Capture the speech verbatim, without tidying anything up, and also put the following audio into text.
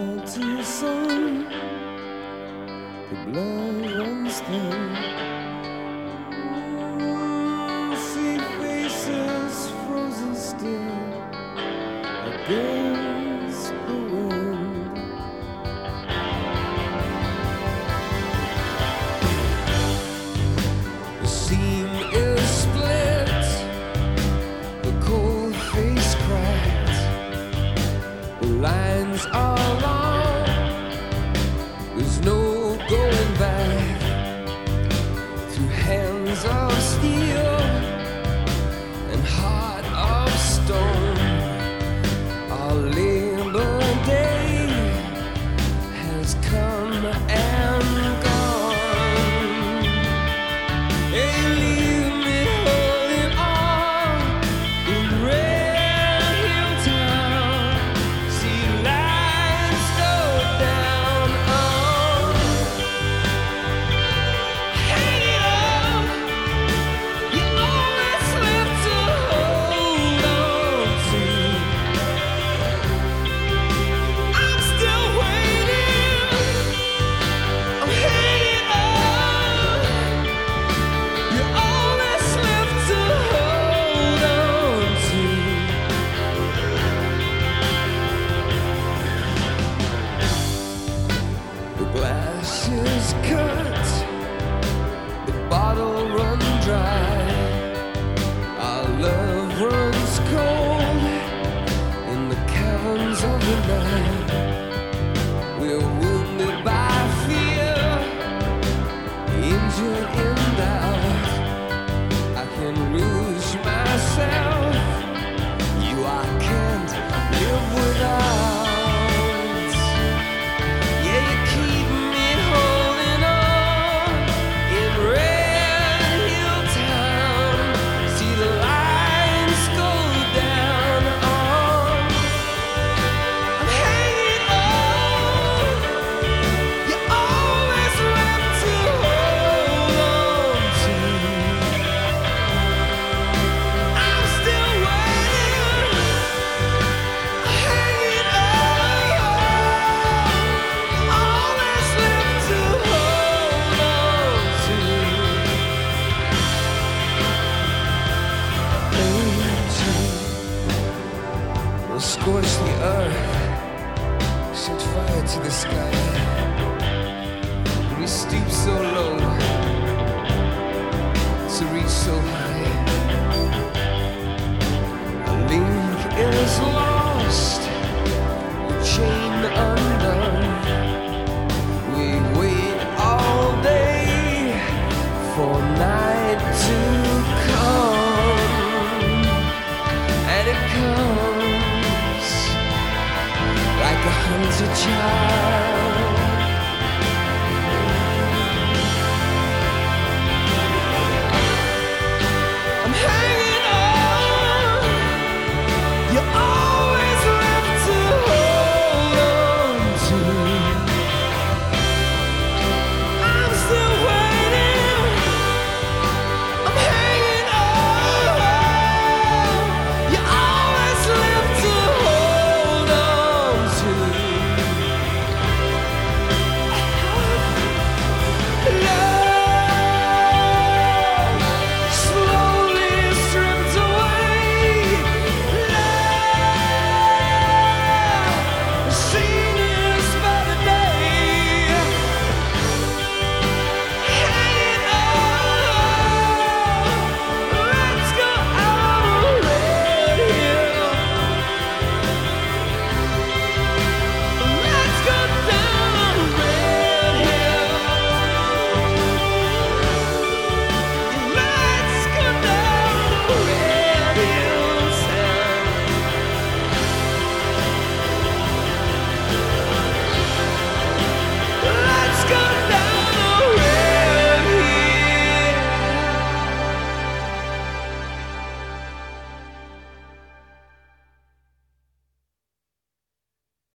heart to sun, the blood runs thin. Ooh, see faces frozen still against the wind. The seam is split, the cold face cracked, the lines are long, there's no going back. Through hands of steel and heart of stone, our Labor Day has come and gone. Hey, leave me holding on in Red Hill Town. See lights go down on. Hang it up, you always live to hold on to. I'm still waiting, I'm hanging up, you always live to hold on to. The glass is cut, the bottle run dry, our love runs cold in the caverns of the night. We're wounded by fear, injured in doubt. I can lose myself, you I can't live without. Yeah, you keep me holding on in Red Hill Town. See the lines go down on. I'm hanging on, you always left to hold on to. I'm still waiting, hanging on, always left to hold on to. Angel will scorch the earth, set fire to the sky. We stoop so low to reach so high. A link is lost, the chain undone. We wait all day for night to come, and it comes like a hunted child.